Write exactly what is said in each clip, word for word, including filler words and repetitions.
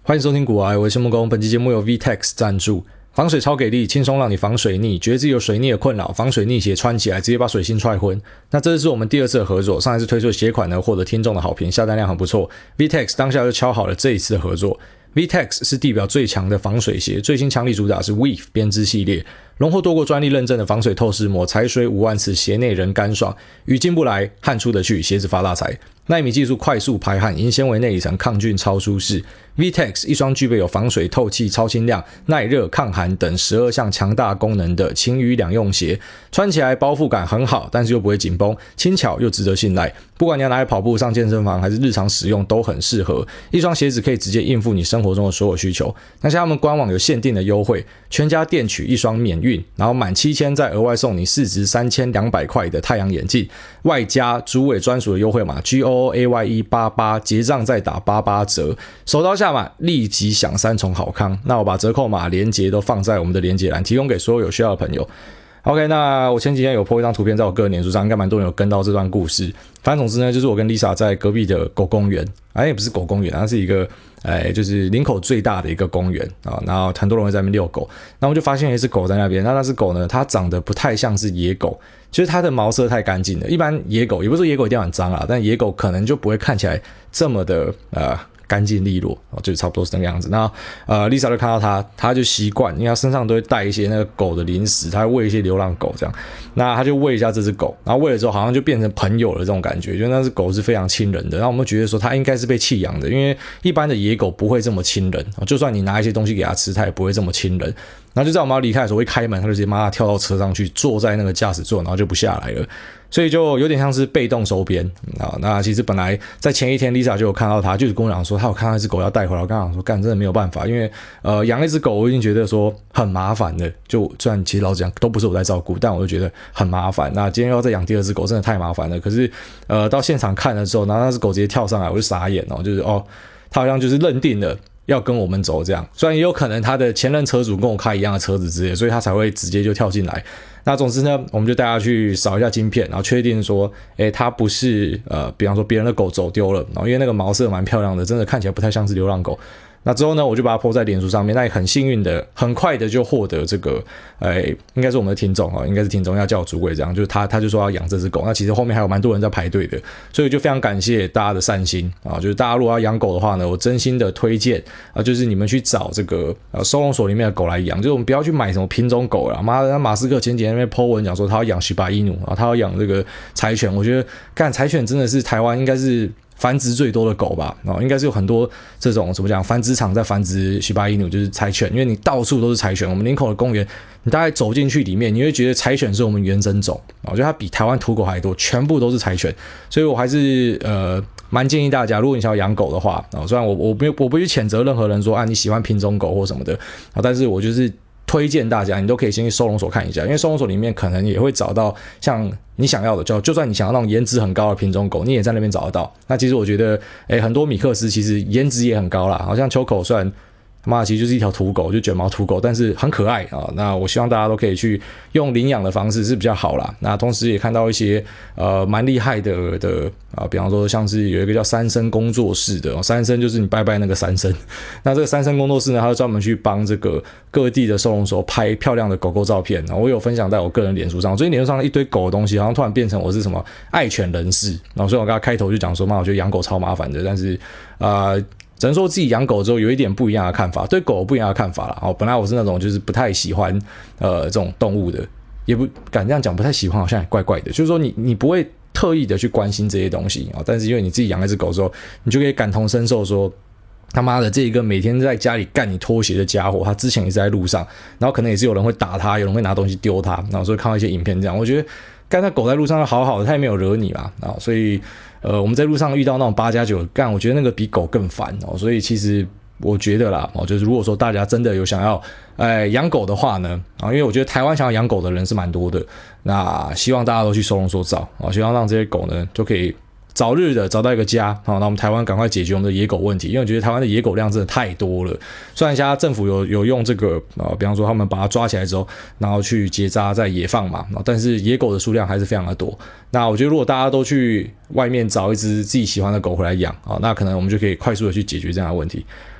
欢迎收听股癌，我是申木工。本期节目由 V T E X 赞助，防水超给力，轻松让你防水逆，觉得自己有水逆的困扰，防水逆鞋穿起来直接把水星踹昏。那这是我们第二次的合作，上一次推出的鞋款呢，获得听众的好评，下单量很不错。V T E X 当下就敲好了这一次的合作。V T E X 是地表最强的防水鞋，最新强力主打是 Weave 编织系列，荣获多国专利认证的防水透视膜，踩水五万次，鞋内人干爽，雨进不来，汗出得去，鞋子发大财。奈米技术快速排汗，银纤维内里层抗菌超舒适。V T E X 一双具备有防水、透气、超轻量、耐热、抗寒等十二项强大功能的晴雨两用鞋，穿起来包覆感很好，但是又不会紧绷，轻巧又值得信赖。不管你要拿来跑步、上健身房还是日常使用都很适合。一双鞋子可以直接应付你生活中的所有需求。那像他们官网有限定的优惠，全家店取一双免运，然后满七千再额外送你市值三千两百块的太阳眼镜，外加主委专属的优惠码 G O O A Y E 八八，结账再打八八折，手刀下马立即享三重好康。那我把折扣码连结都放在我们的连结栏，提供给所有有需要的朋友。OK， 那我前几天有 po 一张图片在我个人脸书上，应该蛮多人有跟到这段故事。反正总之呢，就是我跟 Lisa 在隔壁的狗公园，哎，也不是狗公园，它是一个，哎，就是林口最大的一个公园啊。然后很多人会在那边遛狗，然后我就发现有一只狗在那边。那那只狗呢，它长得不太像是野狗，就是它的毛色太干净了。一般野狗，也不是说野狗一定要很脏啦，但野狗可能就不会看起来这么的呃。干净利落，就差不多是那个样子。那呃 ，Lisa 就看到他，他就习惯，因为他身上都会带一些那个狗的零食，他会喂一些流浪狗这样。那他就喂一下这只狗，然后喂了之后，好像就变成朋友了这种感觉，就那只狗是非常亲人的。然后我们觉得说，它应该是被弃养的，因为一般的野狗不会这么亲人，就算你拿一些东西给它吃，它也不会这么亲人。然后就在我们要离开的时候，一开门，它就直接马上跳到车上去，坐在那个驾驶座，然后就不下来了。所以就有点像是被动收编啊。那其实本来在前一天 Lisa 就有看到他，就是跟我讲说他有看到一只狗要带回来，我跟他讲说干真的没有办法，因为呃养一只狗我已经觉得说很麻烦的，就虽然其实老实讲都不是我在照顾，但我就觉得很麻烦。那今天要再养第二只狗真的太麻烦了。可是呃到现场看的时候，然后那只狗直接跳上来，我就傻眼哦，就是哦他好像就是认定了要跟我们走这样，虽然也有可能他的前任车主跟我开一样的车子之类的，所以他才会直接就跳进来。那总之呢，我们就带他去扫一下晶片，然后确定说，诶，他不是呃，比方说别人的狗走丢了，然后因为那个毛色蛮漂亮的，真的看起来不太像是流浪狗。那之后呢，我就把它 po 在脸书上面，那也很幸运的，很快的就获得这个，诶，应该是我们的听众哦，应该是听众要叫我主委这样，就是他他就说要养这只狗，那其实后面还有蛮多人在排队的，所以就非常感谢大家的善心啊，就是大家如果要养狗的话呢，我真心的推荐啊，就是你们去找这个呃收容所里面的狗来养，就是我们不要去买什么品种狗啦，妈的，马斯克前几天那边 po 文讲说他要养shiba inu啊，他要养这个柴犬，我觉得干柴犬真的是台湾应该是繁殖最多的狗吧，哦，应该是有很多这种怎么讲繁殖场在繁殖shiba inu，就是柴犬，因为你到处都是柴犬。我们林口的公园，你大概走进去里面，你会觉得柴犬是我们原生种，我觉得它比台湾土狗还多，全部都是柴犬。所以我还是呃蛮建议大家，如果你想要养狗的话，虽然我我不我不去谴责任何人说啊你喜欢品种狗或什么的，但是我就是推荐大家，你都可以先去收容所看一下，因为收容所里面可能也会找到像你想要的，就就算你想要那种颜值很高的品种狗，你也在那边找得到。那其实我觉得，诶，很多米克斯其实颜值也很高啦，好像秋口虽然妈其实就是一条土狗，就卷毛土狗，但是很可爱啊。那我希望大家都可以去用领养的方式是比较好啦。那同时也看到一些呃蛮厉害的的啊，比方说像是有一个叫三生工作室的，哦、三生就是你拜拜那个三生。那这个三生工作室呢，他就专门去帮这个各地的收容所拍漂亮的狗狗照片。我有分享在我个人脸书上，最近脸书上一堆狗的东西，好像突然变成我是什么爱犬人士。然后所以我刚才开头就讲说，妈，我觉得养狗超麻烦的，但是啊。呃只能说自己养狗之后有一点不一样的看法，对狗不一样的看法啦。哦，本来我是那种就是不太喜欢呃这种动物的，也不敢这样讲，不太喜欢好像也怪怪的。就是说你你不会特意的去关心这些东西啊，但是因为你自己养一只狗之后，你就可以感同身受说。他妈的，这一个每天在家里干你拖鞋的家伙，他之前也是在路上，然后可能也是有人会打他，有人会拿东西丢他，然后所以看到一些影片这样，我觉得干那狗在路上好好的，他也没有惹你嘛，啊，所以呃我们在路上遇到那种八加九干，我觉得那个比狗更烦哦，所以其实我觉得啦，哦，就是如果说大家真的有想要哎养狗的话呢，啊，因为我觉得台湾想要养狗的人是蛮多的，那希望大家都去收容所找啊，希望让这些狗呢就可以。早日的找到一个家，好，那我们台湾赶快解决我们的野狗问题，因为我觉得台湾的野狗量真的太多了。虽然现在政府有有用这个呃，比方说他们把它抓起来之后，然后去结扎再野放嘛，但是野狗的数量还是非常的多。那我觉得如果大家都去外面找一只自己喜欢的狗回来养啊，那可能我们就可以快速的去解决这样的问题。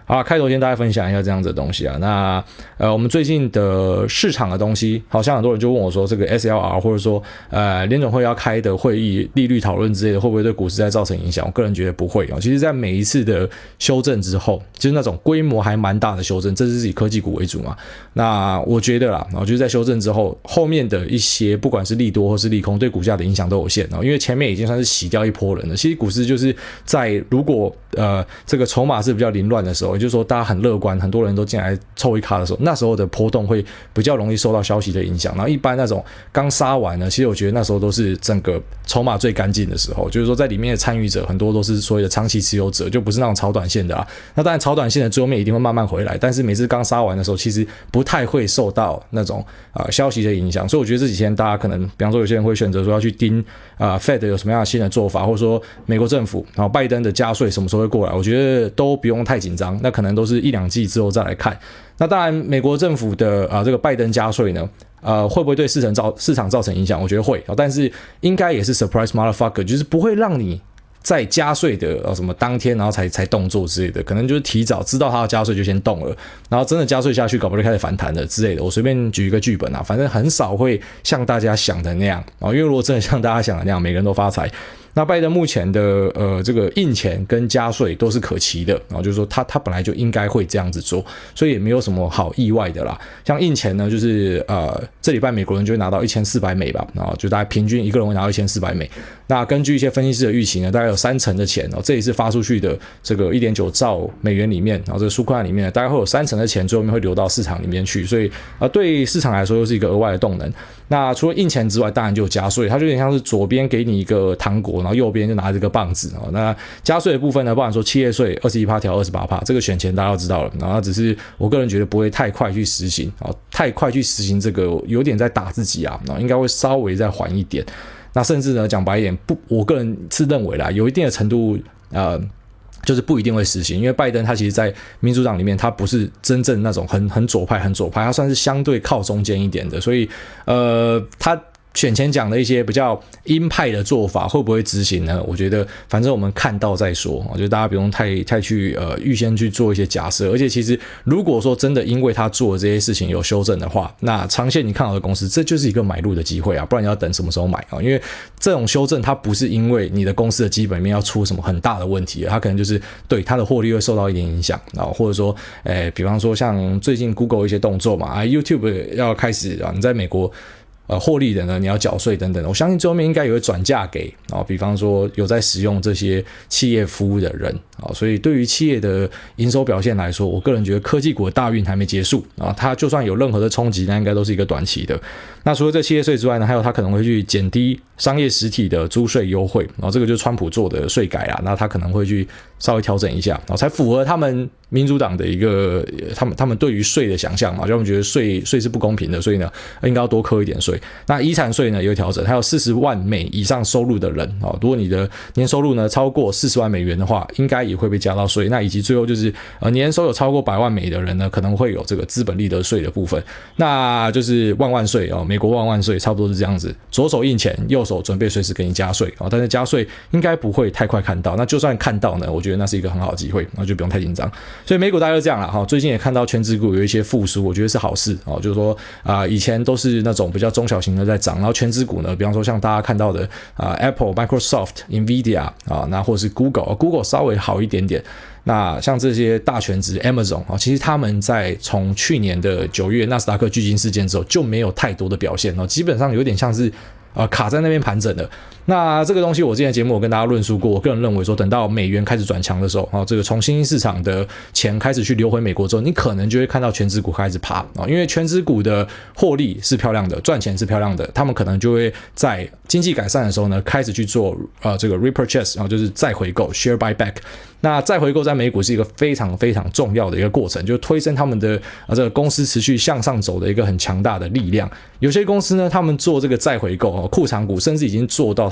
好，开头先大家分享一下这样子的东西啊。那呃，我们最近的市场的东西，好像很多人就问我说，这个 S L R 或者说呃联总会要开的会议、利率讨论之类的，会不会对股市再造成影响？我个人觉得不会啊。其实，在每一次的修正之后，就是那种规模还蛮大的修正，这是以科技股为主嘛。那我觉得啦，然后就是在修正之后，后面的一些不管是利多或是利空，对股价的影响都有限哦。因为前面已经算是洗掉一波人了。其实股市就是在如果呃这个筹码是比较凌乱的时候，也就是说大家很乐观，很多人都进来凑一卡的时候，那时候的波动会比较容易受到消息的影响。然后一般那种刚杀完呢，其实我觉得那时候都是整个筹码最干净的时候，就是说在里面的参与者很多都是所谓的长期持有者，就不是那种炒短线的啊。那当然炒短线的最后面一定会慢慢回来，但是每次刚杀完的时候，其实不太会受到那种呃消息的影响。所以我觉得这几天大家可能，比方说有些人会选择说要去盯啊、呃、Fed 有什么样的新的做法，或者说美国政府然后拜登的加税什么时候会过来，我觉得都不用太紧张，那可能都是一两季之后再来看。那当然，美国政府的啊、呃、这个拜登加税呢，呃会不会对市场造市场造成影响？我觉得会，但是应该也是 surprise motherfucker， 就是不会让你在加税的呃什么当天，然后才才动作之类的，可能就是提早知道他要加税就先动了，然后真的加税下去，搞不好就开始反弹了之类的。我随便举一个剧本啊，反正很少会像大家想的那样啊，因为如果真的像大家想的那样，每个人都发财。那拜登目前的呃这个印钱跟加税都是可期的，然后就是说他他本来就应该会这样子做，所以也没有什么好意外的啦。像印钱呢，就是呃这礼拜美国人就会拿到一千四百美吧，然后就大概平均一个人会拿到一千四百美。那根据一些分析师的预期呢，大概有三成的钱哦，这一次发出去的这个 一点九兆美元里面，然后这个纾困案里面呢，大概会有三成的钱最后面会流到市场里面去，所以呃对市场来说又是一个额外的动能。那除了印钱之外，当然就有加税，它就有点像是左边给你一个糖果，然后右边就拿这个棒子哦。那加税的部分呢，不然说企业税 百分之二十一 调 百分之二十八， 这个选前大家都知道了，然后只是我个人觉得不会太快去实行哦，太快去实行这个有点在打自己啊，应该会稍微再缓一点。那甚至呢，讲白一点，不，我个人是认为啦，有一定的程度，呃。就是不一定会实行，因为拜登他其实在民主党里面，他不是真正那种很很左派、很左派，他算是相对靠中间一点的，所以呃，他选前讲的一些比较鹰派的做法会不会执行呢？我觉得反正我们看到再说，我觉得大家不用太太去呃预先去做一些假设。而且其实如果说真的因为他做的这些事情有修正的话，那长线你看好的公司，这就是一个买入的机会啊，不然你要等什么时候买啊？因为这种修正它不是因为你的公司的基本面要出什么很大的问题，它可能就是对它的获利会受到一点影响，然后或者说，诶，比方说像最近 Google 一些动作嘛，啊 YouTube 要开始啊，你在美国。呃，获利的呢，你要缴税等等的，我相信最后面应该也会转嫁给啊、哦，比方说有在使用这些企业服务的人啊、哦，所以对于企业的营收表现来说，我个人觉得科技股的大运还没结束啊，它就算有任何的冲击，那应该都是一个短期的。那除了这企业税之外呢，还有它可能会去减低商业实体的租税优惠，然后这个就是川普做的税改啊，那他可能会去稍微调整一下，然后才符合他们民主党的一个他们他们对于税的想象嘛，就他们觉得税税是不公平的，所以呢应该要多课一点税。那遗产税呢也有调整，还有四十万美以上收入的人啊，如果你的年收入呢超过四十万美元的话，应该也会被加到税。那以及最后就是呃年收有超过百万美的人呢，可能会有这个资本利得税的部分，那就是万万税哦，美国万万税差不多是这样子，左手印钱，右手准备随时给你加税哦，但是加税应该不会太快看到，那就算看到呢，我觉得那是一个很好的机会，那就不用太紧张。所以美股大概就这样了哈，最近也看到全指股有一些复苏，我觉得是好事哦，就是说啊、呃，以前都是那种比较中小型的在涨，然后全指股呢，比方说像大家看到的啊、呃、Apple、Microsoft、Nvidia 啊，那或者是 Google，Google 稍微好一点点。那像这些大权值 Amazon 啊，其实他们在从去年的九月纳斯达克巨鲸事件之后就没有太多的表现哦，基本上有点像是呃卡在那边盘整的。那这个东西我之前节目我跟大家论述过，我个人认为说，等到美元开始转强的时候，哦，这个从新兴市场的钱开始去流回美国之后，你可能就会看到全指股开始爬啊，因为全指股的获利是漂亮的，赚钱是漂亮的，他们可能就会在经济改善的时候呢，开始去做呃这个 repurchase， 然后就是再回购 share buyback。那再回购在美股是一个非常非常重要的一个过程，就推升他们的呃这个公司持续向上走的一个很强大的力量。有些公司呢，他们做这个再回购哦，库藏股甚至已经做到他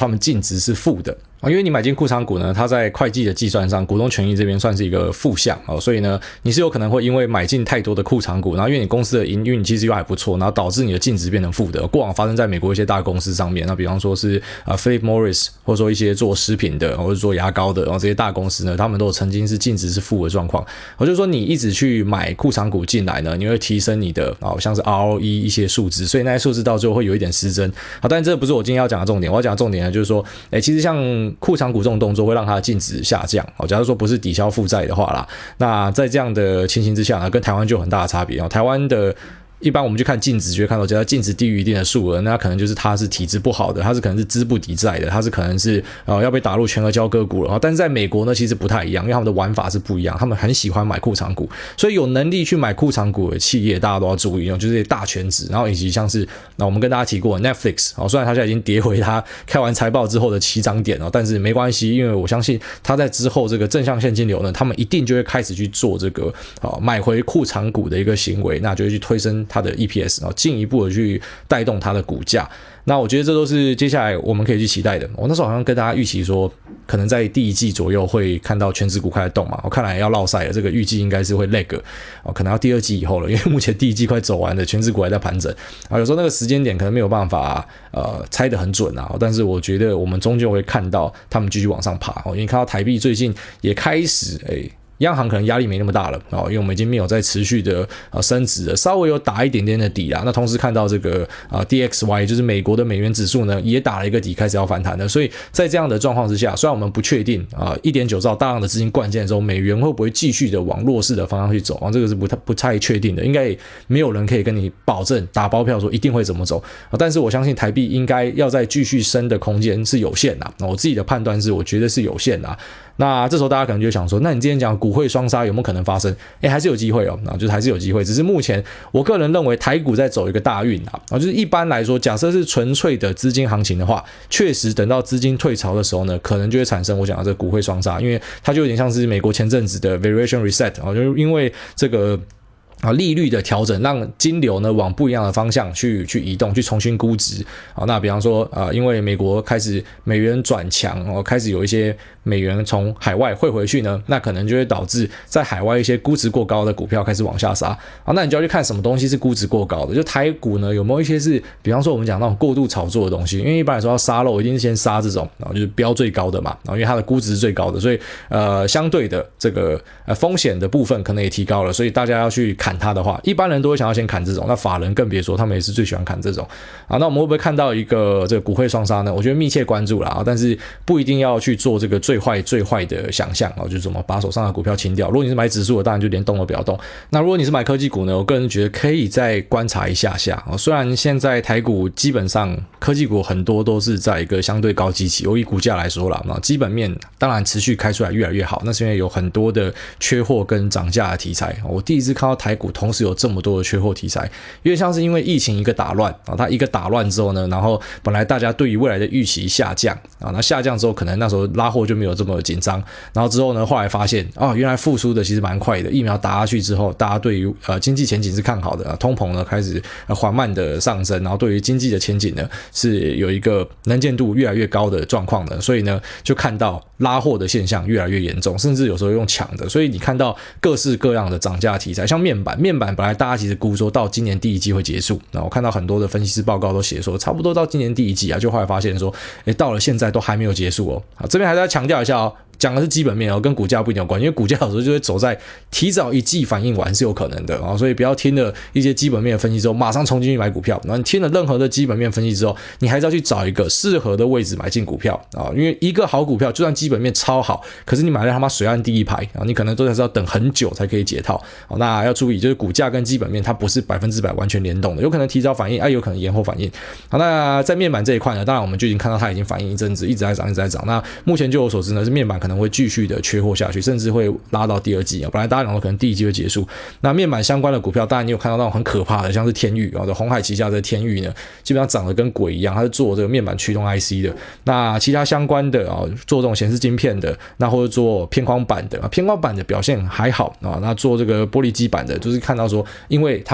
他们净值是负的。因为你买进库藏股呢，它在会计的计算上，股东权益这边算是一个负项，所以呢，你是有可能会因为买进太多的库藏股，然后因为你公司的营运其实又还不错，然后导致你的净值变成负的。过往发生在美国一些大公司上面，那比方说是呃 Philip Morris， 或者说一些做食品的或者做牙膏的，然后这些大公司呢，他们都有曾经是净值是负的状况。我就说你一直去买库藏股进来呢，你会提升你的哦像是 R O E 一些数值，所以那些数字到最后会有一点失真。好，但这不是我今天要讲的重点，我要讲的重点呢就是说，哎，其实像库藏股这种动作会让它的净值下降。哦，假如说不是抵消负债的话啦，那在这样的情形之下呢，跟台湾就有很大的差别。哦，台湾的一般我们去看净值，就会看到，只要净值低于一定的数额，那可能就是它是体质不好的，它是可能是资不抵债的，它是可能是呃要被打入全额交割股了。但是在美国呢，其实不太一样，因为他们的玩法是不一样，他们很喜欢买库藏股，所以有能力去买库藏股的企业，大家都要注意，就是这些大权值，然后以及像是那我们跟大家提过 Netflix， 哦，虽然它现在已经跌回它开完财报之后的起涨点哦，但是没关系，因为我相信它在之后这个正向现金流呢，他们一定就会开始去做这个哦买回库藏股的一个行为，那就会去推升它的 E P S。进一步的去带动它的股价，那我觉得这都是接下来我们可以去期待的。我那时候好像跟大家预期说，可能在第一季左右会看到全指股开始动嘛，我看来要落赛了，这个预计应该是会 lag， 可能要第二季以后了，因为目前第一季快走完了，全指股还在盘整，有时候那个时间点可能没有办法呃猜得很准啊，但是我觉得我们终究会看到他们继续往上爬，因为看到台币最近也开始诶。央行可能压力没那么大了，因为我们已经没有在持续的升值了，稍微有打一点点的底啦。那同时看到这个 D X Y， 就是美国的美元指数呢，也打了一个底，开始要反弹了。所以在这样的状况之下，虽然我们不确定啊 一点九兆大量的资金灌进的时候，美元会不会继续的往弱势的方向去走啊？这个是不太不太确定的，应该也没有人可以跟你保证打包票说一定会怎么走。但是我相信台币应该要再继续升的空间是有限的。我自己的判断是，我觉得是有限的。那这时候大家可能就想说，那你之前讲股汇双杀有没有可能发生？诶，还是有机会哦，就是还是有机会，只是目前我个人认为台股在走一个大运啊，就是一般来说，假设是纯粹的资金行情的话，确实等到资金退潮的时候呢，可能就会产生我讲的这个股汇双杀，因为它就有点像是美国前阵子的 variation reset 啊，就是因为这个。啊，利率的调整让金流呢往不一样的方向去去移动，去重新估值。好，那比方说，呃，因为美国开始美元转强，哦，开始有一些美元从海外汇回去呢，那可能就会导致在海外一些估值过高的股票开始往下杀。好，那你就要去看什么东西是估值过高的，就台股呢有没有一些是，比方说我们讲那种过度炒作的东西，因为一般来说要杀肉，一定是先杀这种，然后就是标最高的嘛，然后因为它的估值是最高的，所以呃相对的这个呃风险的部分可能也提高了，所以大家要去砍它的话，一般人都会想要先砍这种，那法人更别说，他们也是最喜欢砍这种啊。那我们会不会看到一个这个股汇双杀呢？我觉得密切关注啦，但是不一定要去做这个最坏最坏的想象啊，就是怎么把手上的股票清掉。如果你是买指数的，当然就连动都不要动。那如果你是买科技股呢，我个人觉得可以再观察一下下。虽然现在台股基本上科技股很多都是在一个相对高基期，我以股价来说啦，那基本面当然持续开出来越来越好，那是因为有很多的缺货跟涨价的题材。我第一次看到台股同时有这么多的缺货题材，有点像是因为疫情一个打乱啊，它一个打乱之后呢，然后本来大家对于未来的预期下降啊，那下降之后可能那时候拉货就没有这么紧张，然后之后呢，后来发现啊，原来复苏的其实蛮快的，疫苗打下去之后，大家对于呃经济前景是看好的，通膨呢开始缓慢的上升，然后对于经济的前景呢是有一个能见度越来越高的状况的，所以呢就看到拉货的现象越来越严重，甚至有时候用抢的，所以你看到各式各样的涨价题材，像面板，面板本来大家其实估说到今年第一季会结束，那我看到很多的分析师报告都写说差不多到今年第一季啊，就后来发现说，诶，到了现在都还没有结束哦。好，这边还是要强调一下哦。讲的是基本面哦，跟股价不一定有关，因为股价有时候就会走在提早一季反应完是有可能的啊，所以不要听了一些基本面的分析之后马上冲进去买股票，然后你听了任何的基本面分析之后，你还是要去找一个适合的位置买进股票啊，因为一个好股票就算基本面超好，可是你买在他妈水岸第一排啊，你可能都还是要等很久才可以解套。好，那要注意，就是股价跟基本面它不是百分之百完全联动的，有可能提早反应，啊，有可能延后反应。好，那在面板这一块呢，当然我们就已经看到它已经反应一阵子，一直在涨，一直在涨。那目前就我所知呢，是面板可能会继续的缺货下去，甚至会拉到第二季啊。本来大家讲说可能第一季会结束，那面板相关的股票，当然你有看到那种很可怕的，像是天钰啊，鸿海旗下的天钰呢，基本上涨得跟鬼一样，它是做这个面板驱动 I C 的。那其他相关的啊，做这种显示晶片的，那或者做偏光板的，偏光板的表现还好啊。那做这个玻璃基板的，就是看到说，因为他们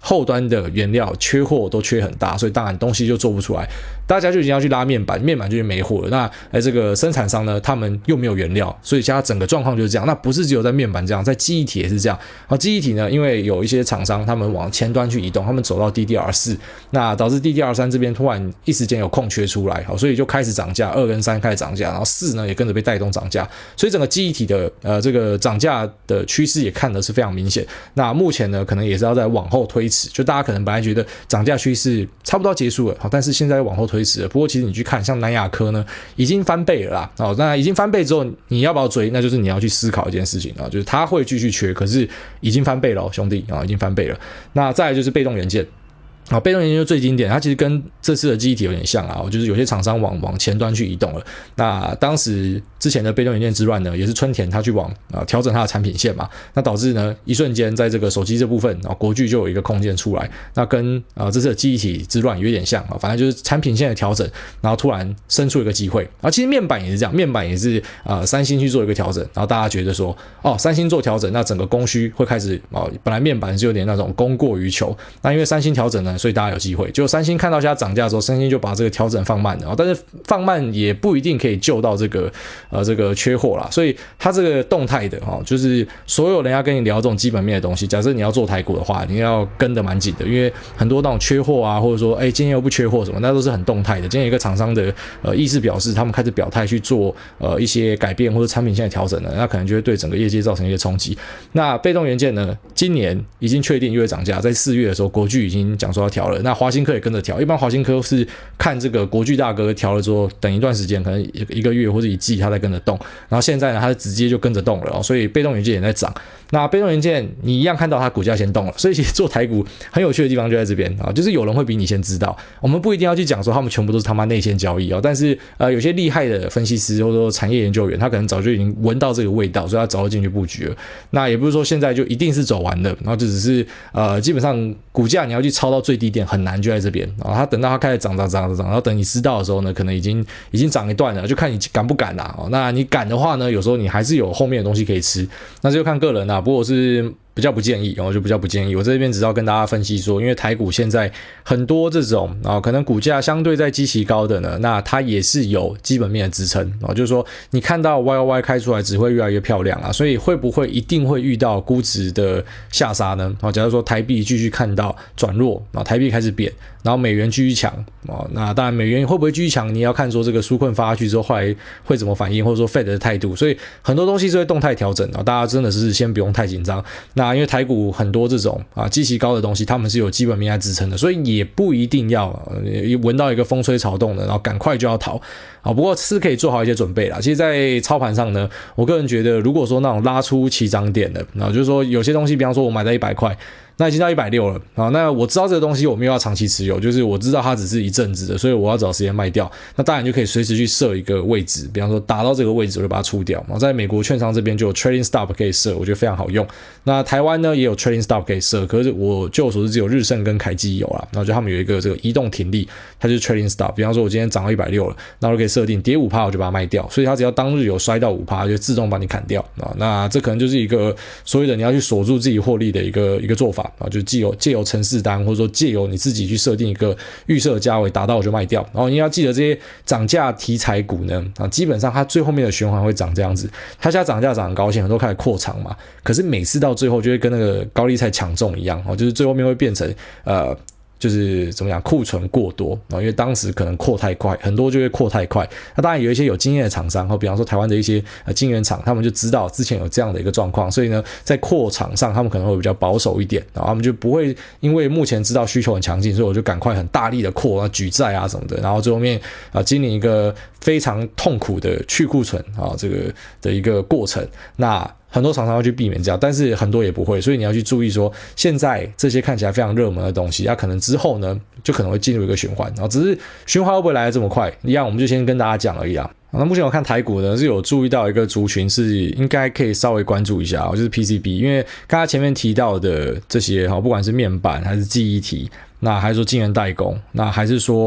后端的原料缺货都缺很大，所以当然东西就做不出来，大家就已经要去拉面板，面板就没货了。那哎，这个生产商呢，他们又没有原料，所以现在整个状况就是这样。那不是只有在面板这样，在记忆体也是这样。好，记忆体呢，因为有一些厂商他们往前端去移动，他们走到 D D R 四， 那导致 D D R 三 这边突然一时间有空缺出来，好，所以就开始涨价，二跟三开始涨价，然后四呢也跟着被带动涨价，所以整个记忆体的呃这个涨价的趋势也看得是非常明显。那目前呢，可能也是要再往后推迟，就大家可能本来觉得涨价趋势差不多结束了，好，但是现在往后推迟了。不过其实你去看，像南亚科呢，已经翻倍了啦，好，那已经翻倍之后，你要不要追？那就是你要去思考一件事情啊，就是它会继续缺，可是已经翻倍了，兄弟啊，已经翻倍了。那再来就是被动元件。好，被动元件就最经典，它其实跟这次的记忆体有点像啊，就是有些厂商往往前端去移动了。那当时之前的被动元件之乱呢，也是春田他去往啊调整它的产品线嘛，那导致呢一瞬间在这个手机这部分啊，国巨就有一个空间出来，那跟啊这次的记忆体之乱有点像啊，反正就是产品线的调整，然后突然生出一个机会。啊，其实面板也是这样，面板也是啊三星去做一个调整，然后大家觉得说哦三星做调整，那整个供需会开始啊，本来面板是有点那种供过于求，那因为三星调整呢。所以大家有机会，就三星看到现在涨价的时候，三星就把这个调整放慢了，但是放慢也不一定可以救到这个呃这个缺货啦，所以它这个动态的哈，就是所有人要跟你聊这种基本面的东西，假设你要做台股的话，你要跟得蛮紧的，因为很多那种缺货啊，或者说哎今天又不缺货什么，那都是很动态的。今天有一个厂商的呃意思表示，他们开始表态去做呃一些改变或者产品线的调整了，那可能就会对整个业界造成一些冲击。那被动元件呢，今年已经确定又会涨价，在四月的时候，国巨已经讲说要调了，那华新科也跟着调。一般华新科是看这个国巨大哥调了之后，等一段时间，可能一个月或者一季，他再跟着动。然后现在呢，他直接就跟着动了，所以被动元件也在涨。那被动元件你一样看到它股价先动了，所以其实做台股很有趣的地方就在这边啊，就是有人会比你先知道。我们不一定要去讲说他们全部都是他妈内线交易啊，但是呃有些厉害的分析师或者说产业研究员，他可能早就已经闻到这个味道，所以他早就进去布局了。那也不是说现在就一定是走完的，然后就只是呃基本上股价你要去抄到最低点很难，就在这边啊。它等到它开始涨涨涨涨，然后等你知道的时候呢，可能已经已经涨一段了，就看你敢不敢啦。那你敢的话呢，有时候你还是有后面的东西可以吃，那这就看个人啦。不过我是比较不建议，然后就比较不建议。我这边只要跟大家分析说，因为台股现在很多这种啊，可能股价相对在基期高的呢，那它也是有基本面的支撑啊，就是说你看到 Y O Y 开出来只会越来越漂亮啊，所以会不会一定会遇到估值的下杀呢？啊，假如说台币继续看到转弱，然后台币开始贬，然后美元继续强啊，那当然美元会不会继续强，你要看说这个纾困发下去之后，后来会怎么反应，或者说 Fed 的态度，所以很多东西是会动态调整啊，大家真的是先不用太紧张。那那因为台股很多这种啊基期高的东西，他们是有基本面在支撑的，所以也不一定要呃闻到一个风吹草动的，然后赶快就要逃啊。不过是可以做好一些准备啦。其实，在操盘上呢，我个人觉得，如果说那种拉出起涨点的，然后就是说有些东西，比方说我买在一百块。那已经到一百六十了啊！那我知道这个东西我没有要长期持有，就是我知道它只是一阵子的，所以我要找时间卖掉。那当然就可以随时去设一个位置，比方说打到这个位置我就把它出掉。然后在美国券商这边就有 trading stop 可以设，我觉得非常好用。那台湾呢也有 trading stop 可以设，可是我就我所知只有日盛跟凯基有啦。然后就他们有一个这个移动停利，它就是 trading stop。比方说我今天涨到一百六十了，那我可以设定跌 百分之五 我就把它卖掉，所以它只要当日有摔到 百分之五 就自动把你砍掉啊。那这可能就是一个所谓的你要去锁住自己获利的一个一个做法啊，就既有借由程式单，或者说借由你自己去设定一个预设价位，达到我就卖掉。然后你要记得这些涨价题材股呢，啊，基本上它最后面的循环会长这样子。它现在涨价涨很高兴，很多开始扩厂嘛，可是每次到最后就会跟那个高丽菜抢中一样，就是最后面会变成呃。就是怎么讲，库存过多，因为当时可能扩太快，很多就会扩太快。那当然有一些有经验的厂商，比方说台湾的一些呃晶圆厂，他们就知道之前有这样的一个状况，所以呢，在扩厂上他们可能会比较保守一点，然后他们就不会因为目前知道需求很强劲，所以我就赶快很大力的扩啊举债啊什么的，然后最后面啊经历一个非常痛苦的去库存啊这个的一个过程。那很多厂商要去避免这样，但是很多也不会，所以你要去注意说，现在这些看起来非常热门的东西，它可能之后呢，就可能会进入一个循环，然后只是循环会不会来得这么快，一样我们就先跟大家讲而已啊。那目前我看台股呢，是有注意到一个族群是应该可以稍微关注一下，就是 P C B， 因为刚才前面提到的这些，不管是面板还是记忆体，那还是说晶圆代工，那还是说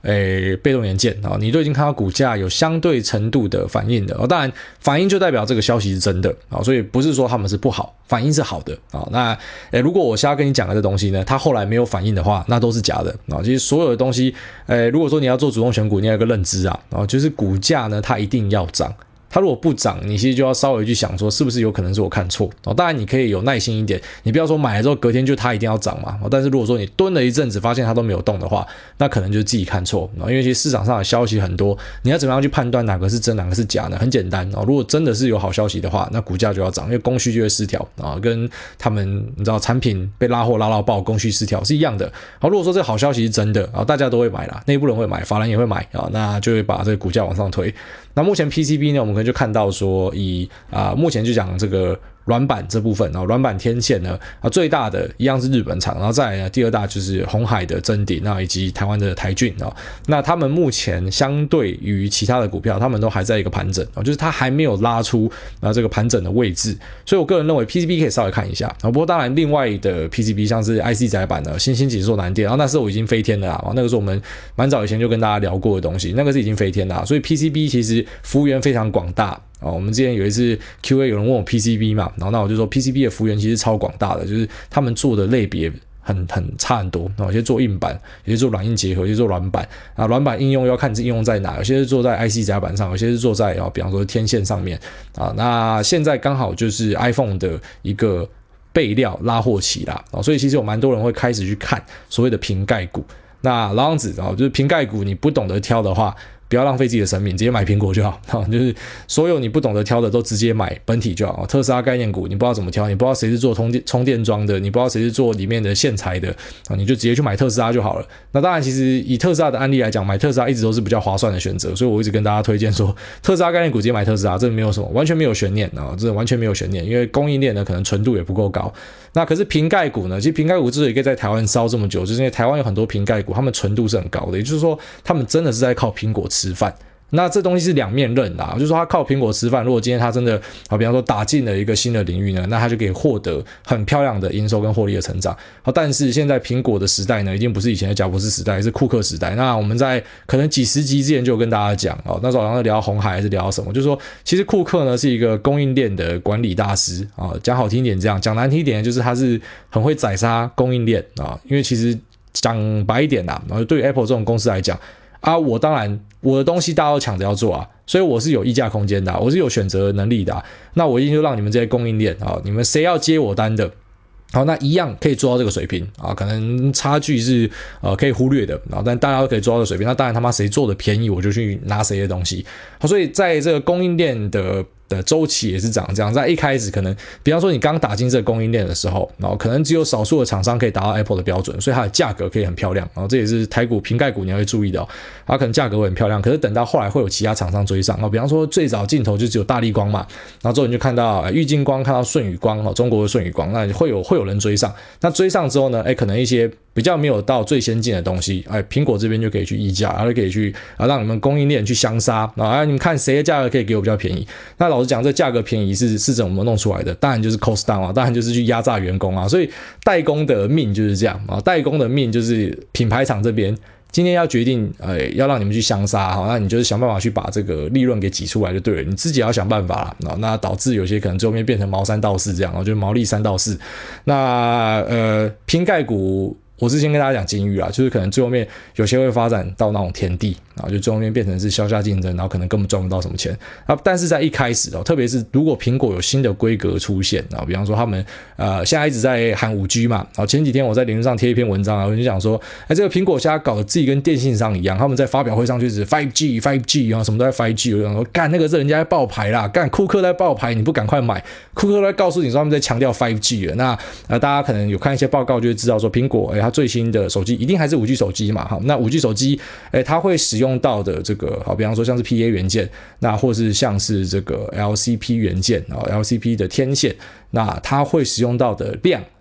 诶被动元件啊，你都已经看到股价有相对程度的反应的。当然反应就代表这个消息是真的啊，所以不是说他们是不好，反应是好的啊。那诶如果我现在跟你讲的这东西呢，它后来没有反应的话，那都是假的啊。其实所有的东西，诶如果说你要做主动选股，你要有个认知啊，啊就是股价呢它一定要涨。它如果不涨，你其实就要稍微去想说，是不是有可能是我看错哦？当然你可以有耐心一点，你不要说买了之后隔天就它一定要涨嘛。但是如果说你蹲了一阵子，发现它都没有动的话，那可能就是自己看错。因为其实市场上的消息很多，你要怎么样去判断哪个是真，哪个是假呢？很简单哦。如果真的是有好消息的话，那股价就要涨，因为供需就会失调啊，跟他们你知道产品被拉货拉到爆，供需失调是一样的。好，如果说这个好消息是真的啊，大家都会买啦，内部人会买，法人也会买啊，那就会把这个股价往上推。那目前 P C B 呢，我们可能就看到说以，啊、呃、目前就讲这个软板这部分啊，软板天线呢啊最大的一样是日本厂，然后再来呢第二大就是鸿海的臻鼎，那以及台湾的台骏啊，那他们目前相对于其他的股票，他们都还在一个盘整啊，就是它还没有拉出啊这个盘整的位置，所以我个人认为 P C B 可以稍微看一下啊，不过当然另外的 P C B 像是 I C 载板的新兴紧缩南电，然后那时候我已经飞天了啊，那个是我们蛮早以前就跟大家聊过的东西，那个是已经飞天了，所以 P C B 其实服务员非常广大。哦，我们之前有一次 Q A 有人问我 P C B 嘛，然后那我就说 P C B 的服务员其实超广大的，就是他们做的类别很很差很多，有些做硬板，有些做软硬结合，有些做软板啊，软板应用要看应用在哪，有些是做在 I C 载板上，有些是做在啊，比方说天线上面啊。那现在刚好就是 iPhone 的一个备料拉货期啦，所以其实有蛮多人会开始去看所谓的瓶盖股。那老样子啊，就是瓶盖股，你不懂得挑的话，不要浪费自己的生命，直接买苹果就好。就是所有你不懂得挑的都直接买本体就好。特斯拉概念股你不知道怎么挑，你不知道谁是做充电充电桩的，你不知道谁是做里面的线材的，你就直接去买特斯拉就好了。那当然，其实以特斯拉的案例来讲，买特斯拉一直都是比较划算的选择，所以我一直跟大家推荐说，特斯拉概念股直接买特斯拉，这没有什么，完全没有悬念啊，这完全没有悬念，因为供应链呢可能纯度也不够高。那可是瓶盖股呢？其实瓶盖股之所以可以在台湾烧这么久，就是因为台湾有很多瓶盖股，他们纯度是很高的，也就是说，他们真的是在靠苹果吃饭。那这东西是两面刃啦，就是说他靠苹果吃饭。如果今天他真的啊，比方说打进了一个新的领域呢，那他就可以获得很漂亮的营收跟获利的成长。好，但是现在苹果的时代呢，已经不是以前的贾博士时代，是库克时代。那我们在可能几十集之前就有跟大家讲哦，那时候好像聊鸿海还是聊什么，就是说其实库克呢是一个供应链的管理大师啊，讲好听一点这样，讲难听一点就是他是很会宰杀供应链啊，因为其实讲白一点啦，然后对于 Apple 这种公司来讲。啊，我当然我的东西大家都抢着要做啊，所以我是有议价空间的、啊，我是有选择能力的、啊。那我一定就让你们这些供应链啊，你们谁要接我单的，好，那一样可以做到这个水平啊，可能差距是呃可以忽略的啊，但大家都可以做到这个水平。那当然他妈谁做的便宜，我就去拿谁的东西。好，所以在这个供应链的。的周期也是长这样，在一开始可能，比方说你刚打进这个供应链的时候，然后可能只有少数的厂商可以达到 Apple 的标准，所以它的价格可以很漂亮，然后这也是台股瓶盖股你要会注意的哦，它可能价格会很漂亮，可是等到后来会有其他厂商追上哦，比方说最早镜头就只有大立光嘛，然后之后你就看到玉晶光，看到舜宇光哦，中国的舜宇光，那会有会有人追上，那追上之后呢，哎，可能一些比较没有到最先进的东西，哎，苹果这边就可以去议价，然后可以去啊让你们供应链去相杀啊，你们看谁的价格可以给我比较便宜，那老实讲，这价格便宜是是怎么弄出来的？当然就是 cost down 啊，当然就是去压榨员工啊。所以代工的命就是这样啊，代工的命就是品牌厂这边今天要决定，呃，要让你们去相杀，好，那你就是想办法去把这个利润给挤出来就对了，你自己要想办法啦，那导致有些可能最后面变成毛三到四这样，就是毛利三到四。那呃，瓶盖股。我之前跟大家讲金鱼啦，就是可能最后面有些会发展到那种田地，然后就最后面变成是销价竞争，然后可能根本赚不到什么钱啊。但是在一开始哦，特别是如果苹果有新的规格出现啊，比方说他们呃现在一直在喊 五 G 嘛，然后前几天我在脸书上贴一篇文章啊，我就讲说，哎，这个苹果现在搞得自己跟电信商一样，他们在发表会上就是 五 G 五 G 啊，什么都在 五 G， 我就想说，干那个是人家在爆牌啦，干库克在爆牌，你不赶快买，库克在告诉你说他们在强调 五 G 了。那呃大家可能有看一些报告就会知道说，苹果哎。它最新的手机一定还是 五 G 手机嘛，好，那 五 G 手机，诶，它会使用到的这个，好，比方说像是 P A 元件，那或是像是这个 L C P 元件，然后 L C P 的天线，那它会使用到的量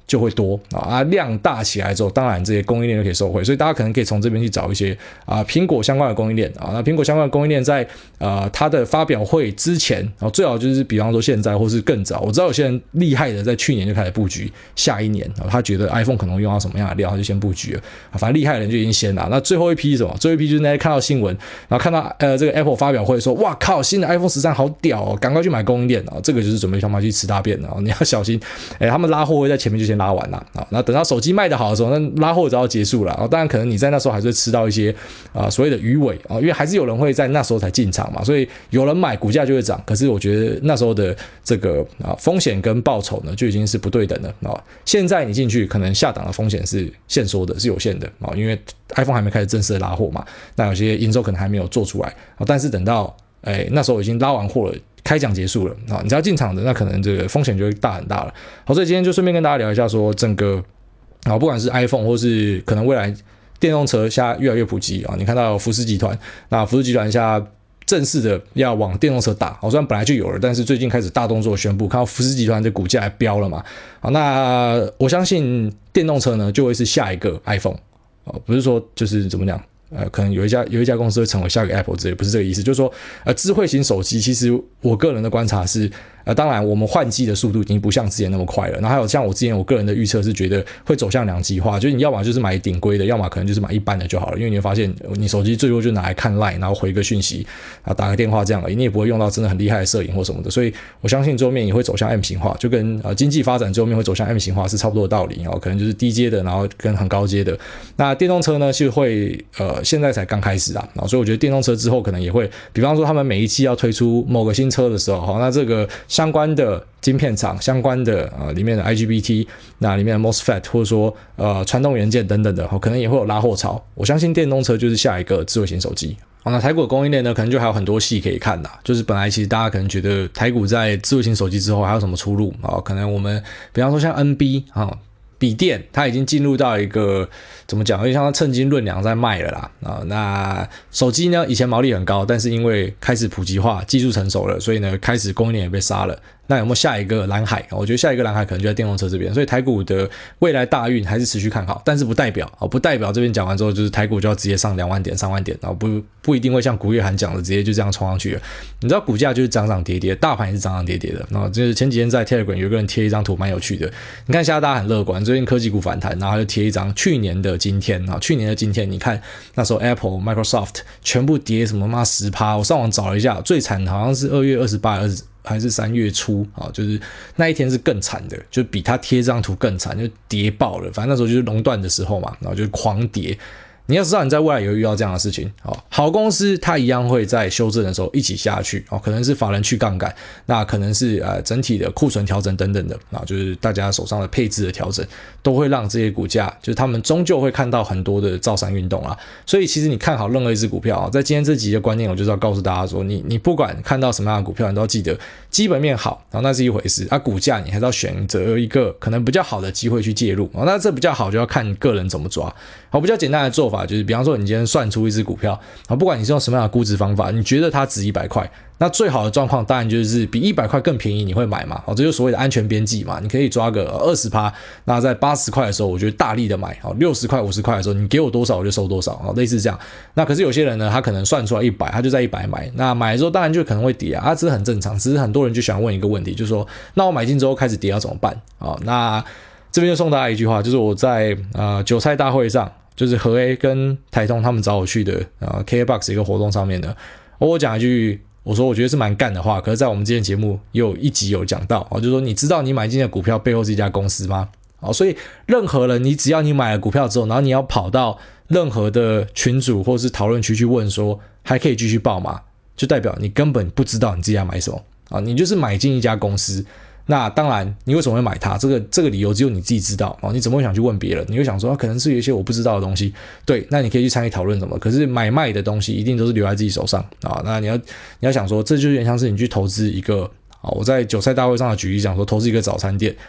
就会多啊，量大起来之后，当然这些供应链就可以受惠，所以大家可能可以从这边去找一些啊苹果相关的供应链啊。那苹果相关的供应链在呃它的发表会之前，啊最好就是比方说现在或是更早，我知道有些人厉害的在去年就开始布局下一年啊，他觉得 iPhone 可能用到什么样的料，他就先布局了啊。反正厉害的人就已经先了。那最后一批是什么？最后一批就是那些看到新闻，然后看到呃这个 Apple 发表会说，哇靠，新的 iPhone 十三好屌哦，赶快去买供应链啊，这个就是准备他妈去吃大便了，你要小心，哎，他们拉货会在前面就先拉完了啊。那等到手机卖得好的时候，那拉货只要结束了啊。当然，可能你在那时候还是会吃到一些啊、呃、所谓的鱼尾啊，因为还是有人会在那时候才进场嘛，所以有人买，股价就会涨。可是我觉得那时候的这个啊风险跟报酬呢，就已经是不对等了啊。现在你进去，可能下档的风险是限缩的，是有限的啊，因为 iPhone 还没开始正式的拉货嘛，那有些营收可能还没有做出来啊。但是等到哎那时候已经拉完货了。开奖结束了啊，你只要进场的，那可能这个风险就会大很大了。好，所以今天就顺便跟大家聊一下说，整个啊，不管是 iPhone 或是可能未来电动车现在越来越普及啊，你看到福斯集团，那福斯集团现在正式的要往电动车打，虽然本来就有了，但是最近开始大动作宣布，看到福斯集团的股价还飙了嘛，好，那我相信电动车呢就会是下一个 iPhone， 不是说就是怎么讲。呃，可能有一家有一家公司会成为下一个 Apple 之类，不是这个意思，就是说，呃，智慧型手机，其实我个人的观察是，呃，当然我们换机的速度已经不像之前那么快了。然后还有像我之前我个人的预测是觉得会走向两极化，就是你要么就是买顶规的，要么可能就是买一般的就好了，因为你会发现你手机最多就拿来看 LINE， 然后回个讯息啊，打个电话这样而已，你也不会用到真的很厉害的摄影或什么的。所以我相信最后面也会走向 M 型化，就跟呃经济发展最后面会走向 M 型化是差不多的道理哦，可能就是低阶的，然后跟很高阶的。那电动车呢是会呃现在才刚开始。啊，所以我觉得电动车之后可能也会，比方说他们每一期要推出某个新车的时候，好，那这个相关的晶片厂、相关的呃里面的 I G B T， 那里面的 MOSFET 或者说呃传动元件等等的，可能也会有拉货潮。我相信电动车就是下一个智慧型手机。好，那台股的供应链呢，可能就还有很多戏可以看啦。就是本来其实大家可能觉得台股在智慧型手机之后还有什么出路啊？可能我们比方说像 N B 啊。笔电它已经进入到一个怎么讲，有点像它称斤论两在卖了啦啊。那手机呢，以前毛利很高，但是因为开始普及化，技术成熟了，所以呢，开始供应链也被杀了。那有没有下一个蓝海？我觉得下一个蓝海可能就在电动车这边，所以台股的未来大运还是持续看好，但是不代表不代表这边讲完之后就是台股就要直接上两万点、三万点，然后不不一定会像古月涵讲的直接就这样冲上去了。你知道股价就是涨涨跌跌，大盘也是涨涨跌跌的。然后就是前几天在 Telegram 有个人贴一张图蛮有趣的，你看现在大家很乐观，最近科技股反弹，然后就贴一张去年的今天啊，去年的今天你看那时候 Apple、Microsoft 全部跌什么妈 百分之十， 我上网找了一下，最惨好像是二月二十八、二十。还是三月初啊，就是那一天是更惨的，就比他贴这张图更惨，就跌爆了。反正那时候就是熔断的时候嘛，然后就是狂跌。你要知道你在未来也会遇到这样的事情，好公司它一样会在修正的时候一起下去，可能是法人去杠杆，那可能是呃整体的库存调整等等的，就是大家手上的配置的调整，都会让这些股价，就是他们终究会看到很多的造山运动啦。所以其实你看好任何一只股票，在今天这集的观念，我就是要告诉大家说，你你不管看到什么样的股票，你都要记得基本面好，然后那是一回事，啊股价你还是要选择一个可能比较好的机会去介入，那这比较好就要看个人怎么抓。好，比较简单的做法就是，比方说你今天算出一只股票，不管你是用什么样的估值方法，你觉得它值一百块，那最好的状况当然就是比一百块更便宜，你会买嘛？这就是所谓的安全边际嘛。你可以抓个 百分之二十， 那在八十块的时候，我觉得大力的买，六十块、五十块的时候，你给我多少我就收多少，类似这样。那可是有些人呢，他可能算出来一百，他就在一百买，那买的时候当然就可能会跌啊，这是很正常。只是很多人就想问一个问题，就是说，那我买进之后开始跌要怎么办啊？那这边就送大家一句话，就是我在呃韭菜大会上。就是和 A 跟台通他们找我去的呃 K K B O X 一个活动上面的，我讲一句我说我觉得是蛮干的话，可是在我们之前节目也有一集有讲到，就是说你知道你买进的股票背后是一家公司吗？所以任何人你只要你买了股票之后，然后你要跑到任何的群组或是讨论区去问说还可以继续报吗？就代表你根本不知道你自己要买什么啊，你就是买进一家公司。那当然你为什么会买它，这个这个理由只有你自己知道，你怎么会想去问别人？你会想说、啊、可能是有一些我不知道的东西，对，那你可以去参与讨论什么，可是买卖的东西一定都是留在自己手上啊。那你要你要想说，这就有点像是你去投资一个，我在韭菜大会上的举例讲说，投资一个早餐店，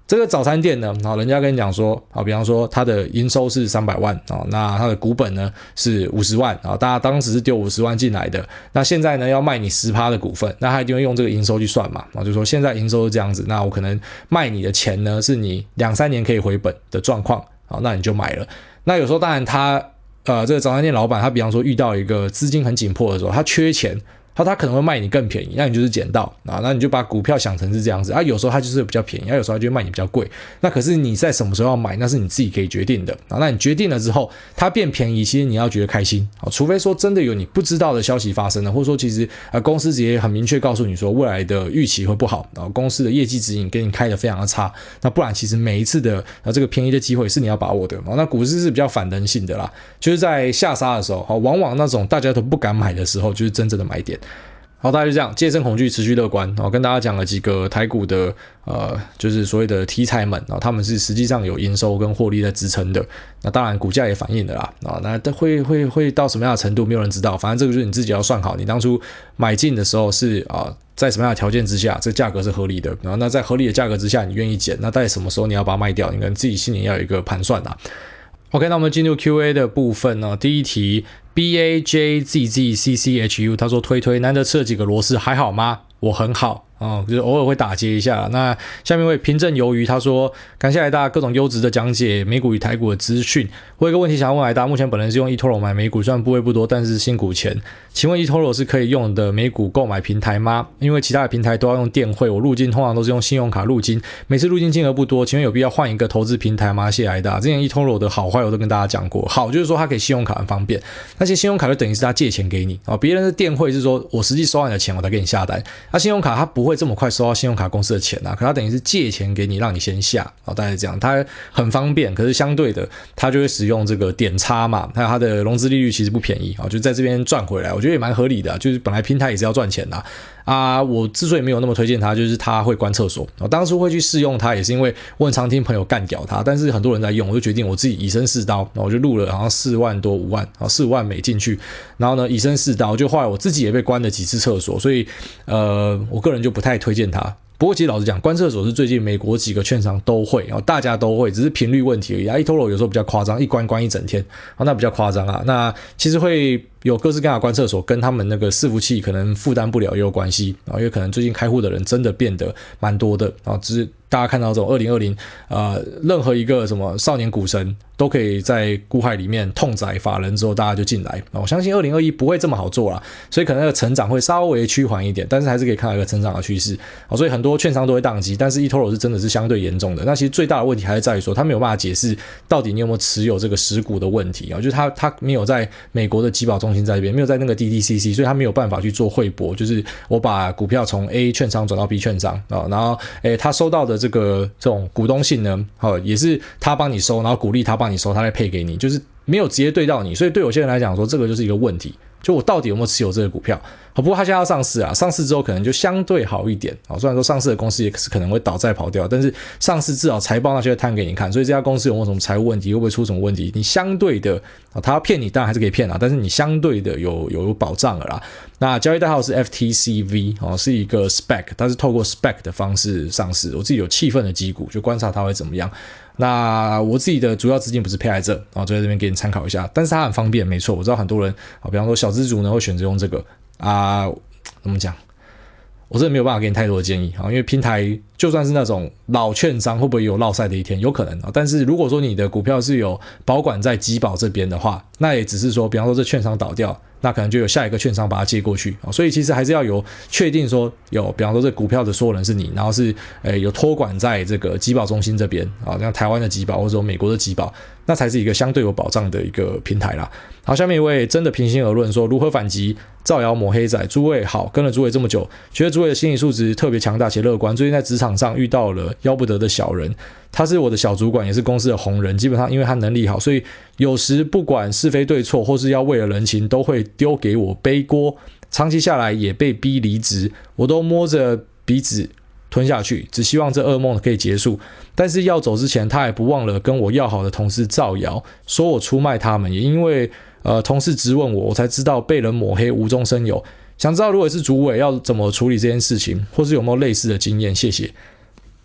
这个早餐店呢，人家跟你讲说，比方说它的营收是三百万，那它的股本呢是五十万，大家当时是丢五十万进来的，那现在呢要卖你 百分之十 的股份，那他一定会用这个营收去算嘛，就说现在营收是这样子，那我可能卖你的钱呢是你两三年可以回本的状况，那你就买了。那有时候当然他呃这个早餐店老板他比方说遇到一个资金很紧迫的时候，他缺钱，他他可能会卖你更便宜，那你就是捡到啊，那你就把股票想成是这样子啊。有时候他就是比较便宜，啊有时候他就会卖你比较贵。那可是你在什么时候要买，那是你自己可以决定的啊。那你决定了之后，它变便宜，其实你要觉得开心啊。除非说真的有你不知道的消息发生了，或者说其实呃公司直接很明确告诉你说未来的预期会不好啊，公司的业绩指引给你开的非常的差，那不然其实每一次的呃这个便宜的机会是你要把握的啊。那股市是比较反人性的啦，就是在下杀的时候，往往那种大家都不敢买的时候，就是真正的买点。好，大概就这样，戒慎恐惧，持续乐观。然后跟大家讲了几个台股的呃，就是所谓的题材们，然后他们是实际上有营收跟获利在支撑的。那当然股价也反映了啦，啊，那会会会到什么样的程度，没有人知道。反正这个就是你自己要算好，你当初买进的时候是啊，在什么样的条件之下，这价格是合理的。然后那在合理的价格之下，你愿意减，那在什么时候你要把它卖掉，你可能自己心里要有一个盘算啦。OK， 那我们进入 Q A 的部分呢。第一题 B A J Z Z C C H U 他说推推难得吃了几个螺丝还好吗？我很好。哦，就是偶尔会打结一下。那下面一位平正鱿鱼他说感谢来大各种优质的讲解美股与台股的资讯。我有一个问题想要问来大，目前本人是用 eToro 买美股，虽然部位不多，但是辛苦钱。请问 eToro 是可以用的美股购买平台吗？因为其他的平台都要用电汇，我入金通常都是用信用卡入金，每次入金金额不多，请问有必要换一个投资平台吗？谢谢来大。之前 eToro 的好坏我都跟大家讲过，好就是说它可以信用卡很方便，那些信用卡就等于是他借钱给你啊，别人的电汇是说我实际收到你的钱我才给你下单，那信用卡它不会这么快收到信用卡公司的钱啊，可它等于是借钱给你，让你先下啊，大概是这样，它很方便，可是相对的，它就会使用这个点差嘛，还有它的融资利率其实不便宜啊，就在这边赚回来，我觉得也蛮合理的、啊，就是本来平台也是要赚钱的啊。啊，我之所以没有那么推荐它，就是它会关厕所。我当初会去试用它，也是因为我很常听朋友干掉它，但是很多人在用，我就决定我自己以身试刀，然后我就录了好像四万多五万，啊四五万美进去，然后呢以身试刀，就后来我自己也被关了几次厕所，所以呃，我个人就不太推荐它。不过其实老实讲，关厕所是最近美国几个券商都会，然后大家都会，只是频率问题而已。eToro 有时候比较夸张，一关关一整天，那比较夸张啊。那其实会有各式各样的关厕所，跟他们那个伺服器可能负担不了也有关系啊，因为可能最近开户的人真的变得蛮多的啊，只是大家看到这种二零二零呃，任何一个什么少年股神都可以在股海里面痛宰法人之后，大家就进来啊。我相信二零二一不会这么好做啦，所以可能那个成长会稍微趋缓一点，但是还是可以看到一个成长的趋势啊。所以很多券商都会宕机，但是 eToro 是真的是相对严重的。那其实最大的问题还是在于说，他没有办法解释到底你有没有持有这个实股的问题啊，就是他他没有在美国的集保中心在这边，没有在那个 D T C C， 所以他没有办法去做汇拨，就是我把股票从 A 券商转到 B 券商啊，然后诶他收到的这个这种股东信呢，哦也是他帮你收，然后鼓励他帮你收，他再配给你，就是没有直接对到你，所以对有些人来讲说，这个就是一个问题。就我到底有没有持有这个股票？不过它现在要上市啊，上市之后可能就相对好一点啊。虽然说上市的公司也是可能会倒债跑掉，但是上市至少财报那些会摊给你看，所以这家公司有没有什么财务问题，会不会出什么问题，你相对的啊，他要骗你当然还是可以骗啊，但是你相对的有有保障了啦。那交易代号是 F T C V 哦，是一个 S P A C， 它是透过 S P A C 的方式上市。我自己有气氛的击鼓，就观察它会怎么样。那我自己的主要资金不是配在这啊，就在这边给你参考一下。但是它很方便，没错，我知道很多人啊，比方说小资族呢会选择用这个啊，怎么讲？我真的没有办法给你太多的建议啊，因为平台就算是那种老券商，会不会有落赛的一天？有可能啊。但是如果说你的股票是有保管在集保这边的话，那也只是说，比方说这券商倒掉，那可能就有下一个券商把它接过去啊。所以其实还是要有确定说有，比方说这股票的所有人是你，然后是呃有托管在这个集保中心这边啊，像台湾的集保或者说美国的集保，那才是一个相对有保障的一个平台啦。好，下面一位真的平心而论说如何反击造谣抹黑仔，诸位好，跟了诸位这么久，觉得诸位的心理素质特别强大且乐观。最近在职场上遇到了要不得的小人，他是我的小主管，也是公司的红人，基本上因为他能力好，所以有时不管是非对错，或是要为了人情，都会丢给我背锅。长期下来也被逼离职，我都摸着鼻子吞下去，只希望这噩梦可以结束。但是要走之前，他还不忘了跟我要好的同事造谣，说我出卖他们。也因为呃同事质问我，我才知道被人抹黑无中生有。想知道如果是主委要怎么处理这件事情，或是有没有类似的经验？谢谢。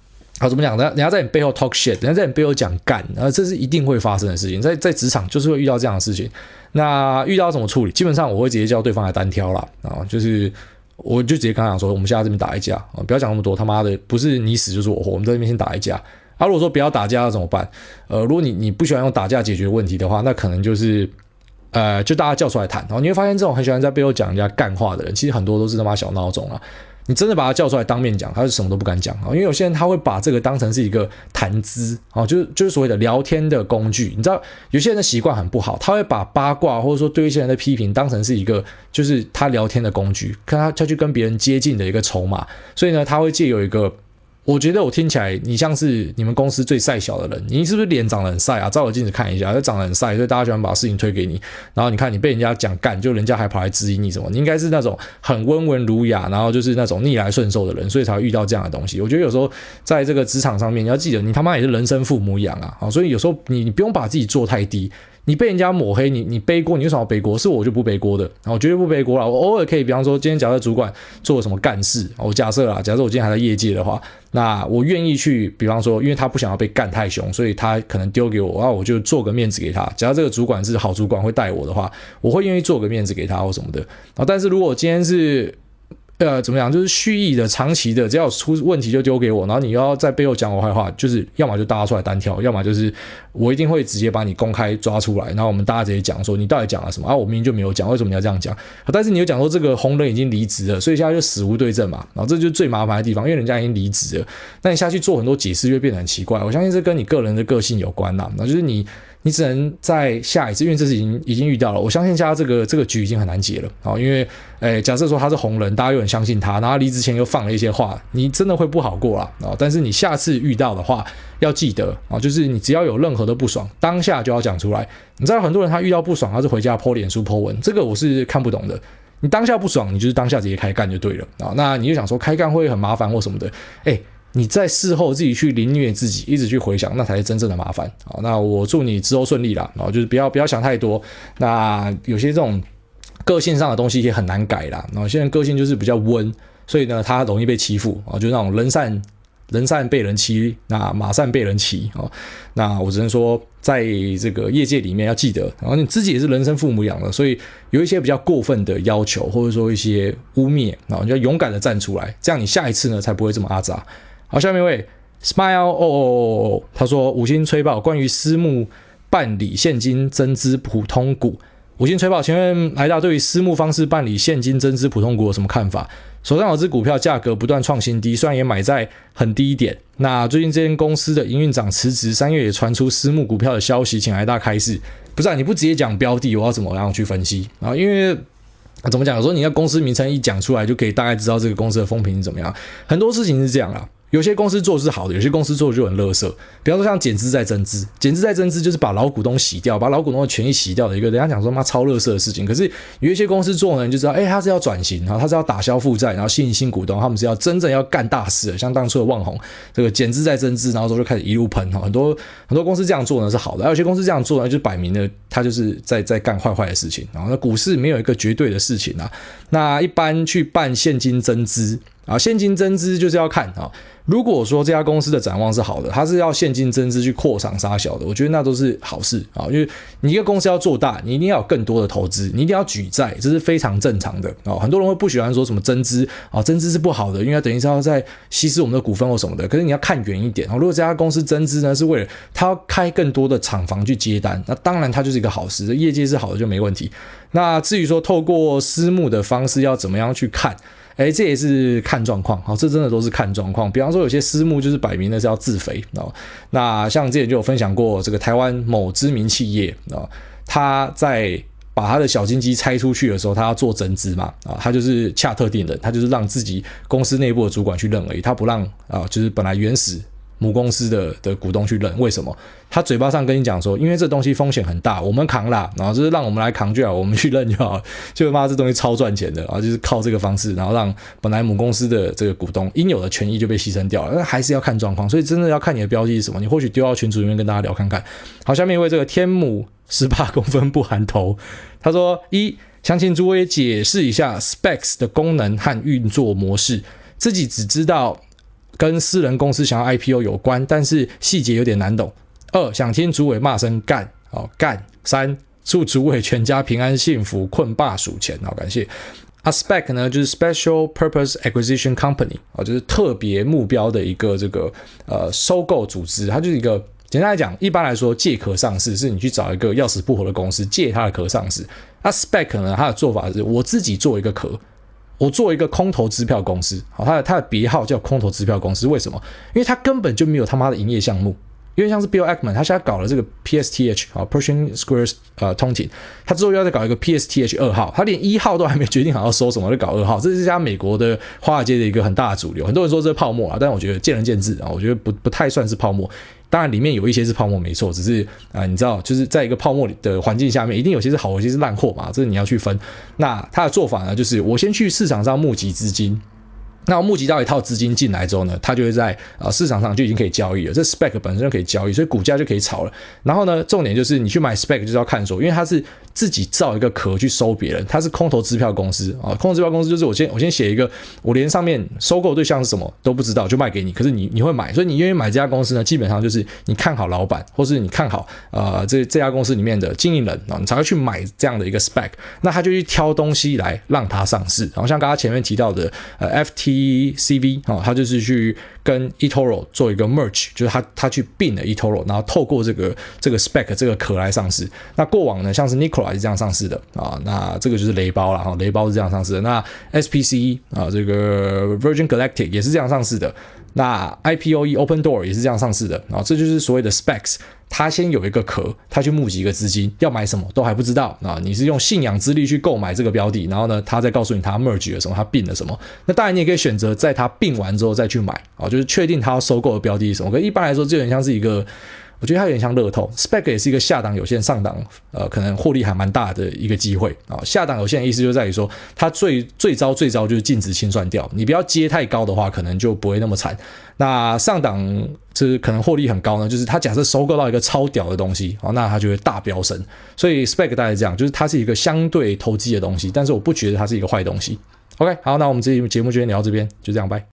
好，怎么讲呢？人家在你背后 talk shit，人家在你背后讲干，然后这是一定会发生的事情，在在职场就是会遇到这样的事情。那遇到怎么处理？基本上我会直接叫对方来单挑啦，啊，就是我就直接跟他讲说，我们现在这边打一架啊，不要讲那么多，他妈的不是你死就是我活，我们在这边先打一架。啊，如果说不要打架要怎么办？呃，如果你你不喜欢用打架解决问题的话，那可能就是呃，就大家叫出来谈。然后你会发现，这种很喜欢在背后讲人家干话的人，其实很多都是他妈小孬种啊。你真的把他叫出来当面讲，他是什么都不敢讲，因为有些人他会把这个当成是一个谈资，就是就是所谓的聊天的工具。你知道有些人的习惯很不好，他会把八卦或者说对一些人的批评当成是一个就是他聊天的工具，看他他去跟别人接近的一个筹码，所以呢他会借由一个。我觉得我听起来你像是你们公司最晒小的人，你是不是脸长得很晒啊？照个镜子看一下，就长得很晒，所以大家喜欢把事情推给你。然后你看你被人家讲干，就人家还跑来质疑你什么？你应该是那种很温文儒雅，然后就是那种逆来顺受的人，所以才会遇到这样的东西。我觉得有时候在这个职场上面，你要记得，你他妈也是人生父母养啊，所以有时候你你不用把自己做太低。你被人家抹黑，你你背锅，你为什么要背锅？是我就不背锅的，我绝对不背锅啦。我偶尔可以，比方说今天假设主管做了什么干事，我假设啦，假设我今天还在业界的话，那我愿意去，比方说，因为他不想要被干太凶，所以他可能丢给我，然后我就做个面子给他。假如这个主管是好主管会带我的话，我会愿意做个面子给他或什么的。但是如果今天是呃，怎么讲？就是蓄意的、长期的，只要有出问题就丢给我，然后你又要在背后讲我坏话，就是要么就大家出来单挑，要么就是我一定会直接把你公开抓出来，然后我们大家直接讲说你到底讲了什么啊？我明明就没有讲，为什么你要这样讲？但是你有讲说这个红人已经离职了，所以现在就死无对证嘛，然后这就是最麻烦的地方，因为人家已经离职了，那你下去做很多解释就会变得很奇怪。我相信这跟你个人的个性有关啦，那就是你。你只能在下一次，因为这是已经已经遇到了。我相信现在这个这个局已经很难解了啊，因为诶，假设说他是红人，大家又很相信他，然后他离职前又放了一些话，你真的会不好过啦啊。但是你下次遇到的话，要记得啊，就是你只要有任何的不爽，当下就要讲出来。你知道很多人他遇到不爽，他是回家 po 脸书 po 文，这个我是看不懂的。你当下不爽，你就是当下直接开干就对了啊。那你就想说开干会很麻烦或什么的，诶。你在事后自己去凌虐自己，一直去回想，那才是真正的麻烦。好，那我祝你之后顺利啦，然后就是不要不要想太多。那有些这种个性上的东西也很难改啦。然后有些人个性就是比较温，所以呢，他容易被欺负啊，就是那种人善人善被人欺，那马善被人骑啊。那我只能说，在这个业界里面要记得，然后你自己也是人生父母养的，所以有一些比较过分的要求，或者说一些污蔑，然后你就要勇敢的站出来，这样你下一次呢才不会这么阿杂。好，下面一位 Smile 哦哦哦，他说五星吹爆关于私募办理现金增资普通股，五星吹爆，请问来大对于私募方式办理现金增资普通股有什么看法？手上有支股票价格不断创新低，虽然也买在很低一点。那最近这间公司的营运长辞职，三月也传出私募股票的消息，请来大开示。不是啊，你不直接讲标的，我要怎么样去分析啊？因为怎么讲？有时候你要公司名称一讲出来，就可以大概知道这个公司的风评是怎么样。很多事情是这样啦。有些公司做的是好的，有些公司做的就很垃圾。比方说像减资再增资，减资再增资就是把老股东洗掉，把老股东的权益洗掉的一个，人家讲说妈超垃圾的事情。可是有一些公司做呢，你就知道，哎，他是要转型，然后他是要打消负债，然后吸引新股东，他们是要真正要干大事的。像当初的旺宏，这个减资再增资，然后之后就开始一路喷，很多很多公司这样做呢是好的，而有些公司这样做呢，就摆明了他就是在在干坏坏的事情。然后那股市没有一个绝对的事情啊，那一般去办现金增资。啊，现金增资就是要看啊，如果说这家公司的展望是好的，它是要现金增资去扩厂杀小的，我觉得那都是好事啊，因为你一个公司要做大，你一定要有更多的投资，你一定要举债，这是非常正常的啊。很多人会不喜欢说什么增资啊，增资是不好的，因为等于是要在稀释我们的股份或什么的。可是你要看远一点啊，如果这家公司增资呢，是为了它要开更多的厂房去接单，那当然它就是一个好事，业绩是好的就没问题。那至于说透过私募的方式要怎么样去看？哎，这也是看状况，好，这真的都是看状况。比方说，有些私募就是摆明的是要自肥，哦，那像之前就有分享过，这个台湾某知名企业，哦，他在把他的小金鸡拆出去的时候，他要做增资嘛，啊，他就是洽特定人，他就是让自己公司内部的主管去认而已，他不让啊，就是本来原始母公司的的股东去认，为什么？他嘴巴上跟你讲说，因为这东西风险很大，我们扛啦，然后就是让我们来扛就好，我们去认就好，就妈这东西超赚钱的，然后就是靠这个方式，然后让本来母公司的这个股东应有的权益就被牺牲掉了，那还是要看状况，所以真的要看你的标的是什么，你或许丢到群组里面跟大家聊看看。好，下面一位这个天母十八公分不含头，他说一，想请诸位解释一下 Specs 的功能和运作模式，自己只知道跟私人公司想要 I P O 有关，但是细节有点难懂。二，想听主委骂声干，好干。三，祝主委全家平安幸福，困霸数钱，好感谢。啊 S P A C 呢就是 Special Purpose Acquisition Company 啊，就是特别目标的一个这个呃收购组织，它就是一个简单来讲，一般来说借壳上市是你去找一个要死不活的公司借它的壳上市。啊 S P A C 呢，它的做法是我自己做一个壳。我做一个空头支票公司，好，它的它的别号叫空头支票公司，为什么？因为它根本就没有他妈的营业项目。因为像是 Bill Ackman， 他现在搞了这个 P S T H 啊 Pershing Square 呃通勤，他之后又要再搞一个 P S T H 二号，他连一号都还没决定好要收什么，就搞二号，这是家美国的华尔街的一个很大的主流。很多人说这是泡沫啊，但我觉得见仁见智啊，我觉得不不太算是泡沫。当然里面有一些是泡沫没错，只是啊、呃、你知道，就是在一个泡沫的环境下面，一定有些是好，有些是烂货嘛，这你要去分。那他的做法呢，就是我先去市场上募集资金。那募集到一套资金进来之后呢，它就会在呃市场上就已经可以交易了，这 S P A C 本身就可以交易，所以股价就可以炒了。然后呢，重点就是你去买 S P A C 就是要看说，因为它是自己造一个壳去收别人，它是空头支票公司啊，空头支票公司就是我先我先写一个，我连上面收购对象是什么都不知道就卖给你，可是你你会买，所以你愿意买这家公司呢，基本上就是你看好老板，或是你看好呃这这家公司里面的经营人啊，你才会去买这样的一个 S P A C， 那他就去挑东西来让它上市，然后像刚刚前面提到的呃 F T C V 哦，他就是去跟 eToro 做一个 merge， 就是他他去并了 eToro， 然后透过这个这个 S P A C 这个壳来上市。那过往呢，像是 Nikola 是这样上市的啊，那这个就是雷包啦，雷包是这样上市的。那 S P C 啊，这个 Virgin Galactic 也是这样上市的。那 I P O E Open Door 也是这样上市的啊，这就是所谓的 S P A Cs。他先有一个壳，他去募集一个资金，要买什么都还不知道啊！你是用信仰之力去购买这个标的，然后呢，他再告诉你他 merge 了什么，他并了什么。那当然你也可以选择在他并完之后再去买啊，就是确定他要收购的标的是什么。可一般来说，这有点像是一个。我觉得它有点像乐透 ，S P A C 也是一个下档有限，上档呃可能获利还蛮大的一个机会啊。下档有限的意思就在于说，它最最糟最糟就是净值清算掉，你不要接太高的话，可能就不会那么惨。那上档就是可能获利很高呢，就是它假设收购到一个超屌的东西，那它就会大飙升。所以 S P A C 大概这样，就是它是一个相对投机的东西，但是我不觉得它是一个坏东西。OK， 好，那我们这期节目就先聊到这边，就这样，拜。